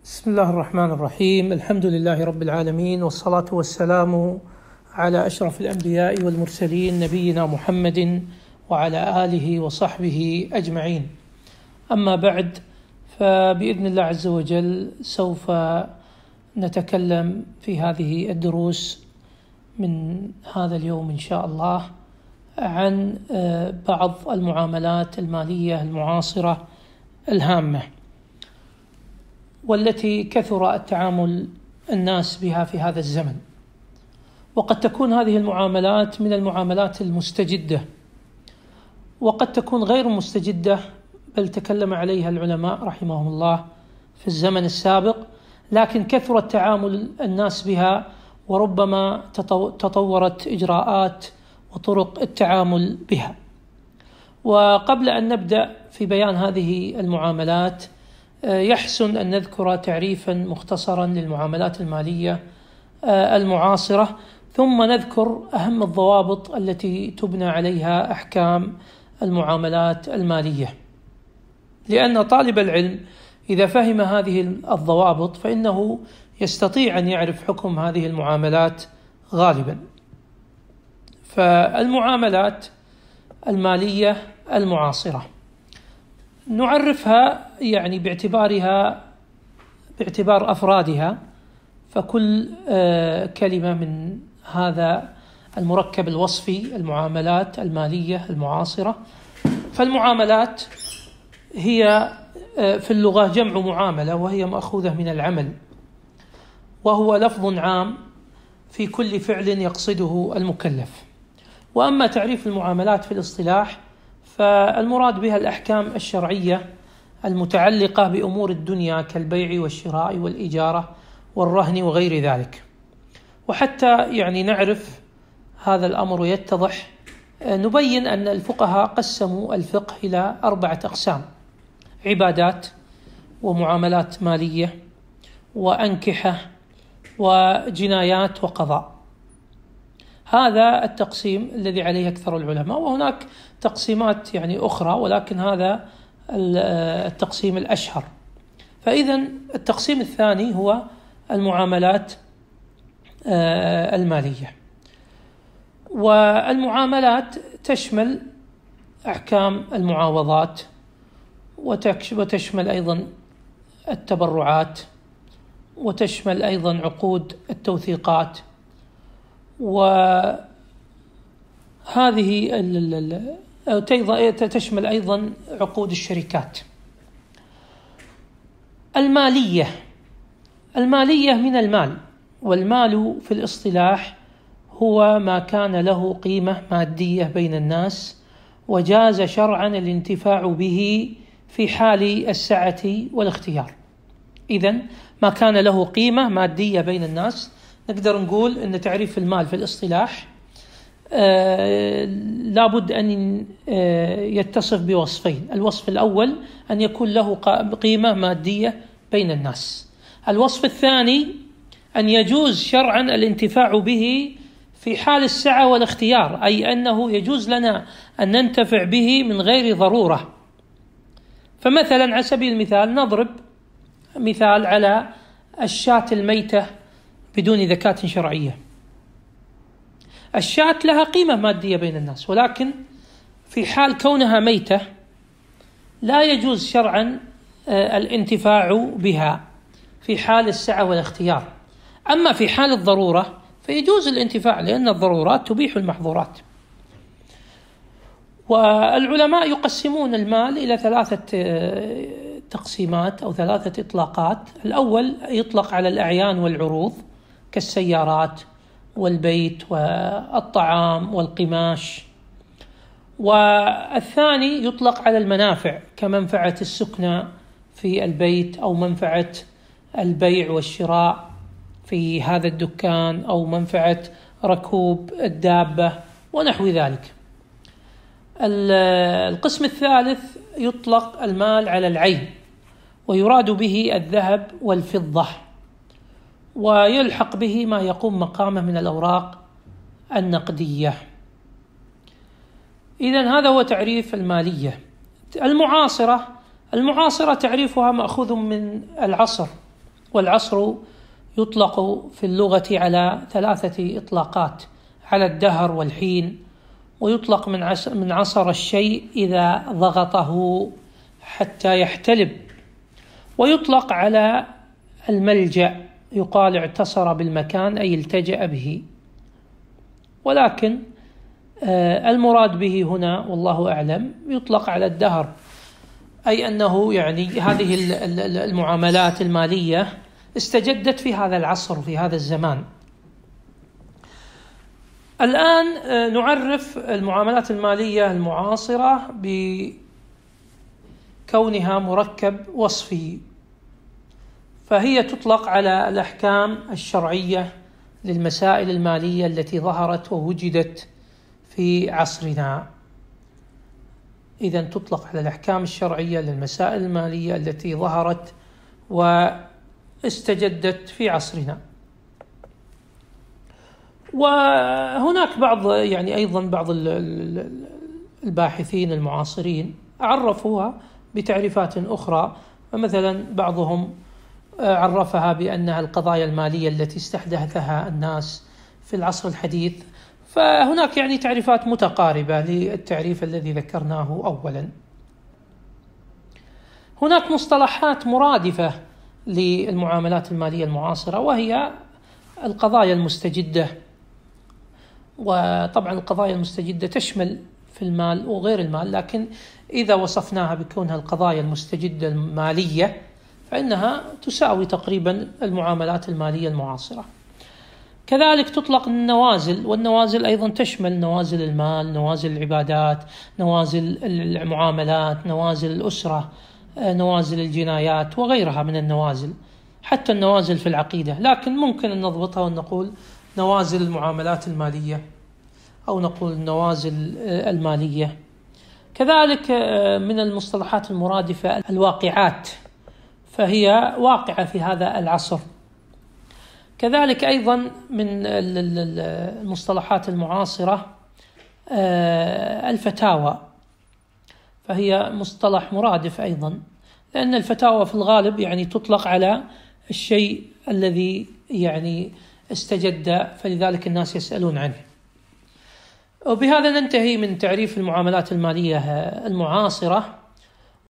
بسم الله الرحمن الرحيم. الحمد لله رب العالمين، والصلاة والسلام على أشرف الأنبياء والمرسلين نبينا محمد وعلى آله وصحبه أجمعين. أما بعد، فبإذن الله عز وجل سوف نتكلم في هذه الدروس من هذا اليوم إن شاء الله عن بعض المعاملات المالية المعاصرة الهامة، والتي كثر التعامل الناس بها في هذا الزمن. وقد تكون هذه المعاملات من المعاملات المستجدة، وقد تكون غير مستجدة، بل تكلم عليها العلماء رحمهم الله في الزمن السابق، لكن كثر التعامل الناس بها، وربما تطورت إجراءات وطرق التعامل بها. وقبل أن نبدأ في بيان هذه المعاملات، يحسن أن نذكر تعريفا مختصرا للمعاملات المالية المعاصرة، ثم نذكر أهم الضوابط التي تبنى عليها أحكام المعاملات المالية. لأن طالب العلم إذا فهم هذه الضوابط فإنه يستطيع أن يعرف حكم هذه المعاملات غالبا. فالمعاملات المالية المعاصرة نعرفها باعتبار أفرادها، فكل كلمة من هذا المركب الوصفي المعاملات المالية المعاصرة. فالمعاملات هي في اللغة جمع معاملة، وهي مأخوذة من العمل، وهو لفظ عام في كل فعل يقصده المكلف. وأما تعريف المعاملات في الاصطلاح فالمراد بها الأحكام الشرعية المتعلقة بأمور الدنيا كالبيع والشراء والإجارة والرهن وغير ذلك. وحتى نعرف هذا الأمر ويتضح، نبين أن الفقهاء قسموا الفقه إلى 4 أقسام: عبادات، ومعاملات مالية، وأنكحة، وجنايات، وقضاء. هذا التقسيم الذي عليه أكثر العلماء، وهناك تقسيمات أخرى، ولكن هذا التقسيم الأشهر. فإذا التقسيم الثاني هو المعاملات المالية. والمعاملات تشمل أحكام المعاوضات، وتشمل أيضا التبرعات، وتشمل أيضا عقود التوثيقات، وهذه تشمل أيضا عقود الشركات. المالية من المال، والمال في الاصطلاح هو ما كان له قيمة مادية بين الناس، وجاز شرعا الانتفاع به في حال السعة والاختيار. إذن ما كان له قيمة مادية بين الناس، نقدر نقول أن تعريف المال في الاصطلاح لابد أن يتصف بوصفين: الوصف الأول أن يكون له قيمة مادية بين الناس. الوصف الثاني أن يجوز شرعا الانتفاع به في حال السعة والاختيار، أي أنه يجوز لنا أن ننتفع به من غير ضرورة. فمثلا على سبيل المثال نضرب مثال على الشاة الميتة بدون زكاة شرعية. الشاة لها قيمة مادية بين الناس، ولكن في حال كونها ميتة لا يجوز شرعا الانتفاع بها في حال السعة والاختيار. أما في حال الضرورة فيجوز الانتفاع، لأن الضرورات تبيح المحظورات. والعلماء يقسمون المال إلى 3 تقسيمات أو 3 إطلاقات. الأول يطلق على الأعيان والعروض كالسيارات والبيت والطعام والقماش. والثاني يطلق على المنافع كمنفعة السكنى في البيت، أو منفعة البيع والشراء في هذا الدكان، أو منفعة ركوب الدابة ونحو ذلك. القسم الثالث يطلق المال على العين، ويراد به الذهب والفضة، ويلحق به ما يقوم مقامه من الأوراق النقدية. إذن هذا هو تعريف المالية. المعاصرة تعريفها مأخوذ من العصر، والعصر يطلق في اللغة على 3 إطلاقات: على الدهر والحين، ويطلق من عصر الشيء إذا ضغطه حتى يحتلب، ويطلق على الملجأ، يقال اعتصر بالمكان أي التجأ به. ولكن المراد به هنا والله أعلم يطلق على الدهر، أي أنه يعني هذه المعاملات المالية استجدت في هذا العصر، في هذا الزمان. الآن نعرف المعاملات المالية المعاصرة بكونها مركب وصفي، فهي تطلق على الأحكام الشرعية للمسائل المالية التي ظهرت ووجدت في عصرنا. إذن تطلق على الأحكام الشرعية للمسائل المالية التي ظهرت واستجدت في عصرنا. وهناك بعض الباحثين المعاصرين عرفوها بتعريفات أخرى، فمثلا بعضهم عرفها بأنها القضايا المالية التي استحدثها الناس في العصر الحديث. فهناك تعريفات متقاربة للتعريف الذي ذكرناه أولا. هناك مصطلحات مرادفة للمعاملات المالية المعاصرة، وهي القضايا المستجدة. وطبعا القضايا المستجدة تشمل في المال وغير المال، لكن إذا وصفناها بكونها القضايا المستجدة المالية فإنها تساوي تقريبا المعاملات المالية المعاصرة. كذلك تطلق النوازل، والنوازل أيضا تشمل نوازل المال، نوازل العبادات، نوازل المعاملات، نوازل الأسرة، نوازل الجنايات وغيرها من النوازل، حتى النوازل في العقيدة. لكن ممكن أن نضبطها ونقول نوازل المعاملات المالية، أو نقول النوازل المالية. كذلك من المصطلحات المرادفة الواقعات، فهي واقعة في هذا العصر. كذلك أيضا من المصطلحات المعاصرة الفتاوى، فهي مصطلح مرادف أيضا، لأن الفتاوى في الغالب تطلق على الشيء الذي استجد، فلذلك الناس يسألون عنه. وبهذا ننتهي من تعريف المعاملات المالية المعاصرة.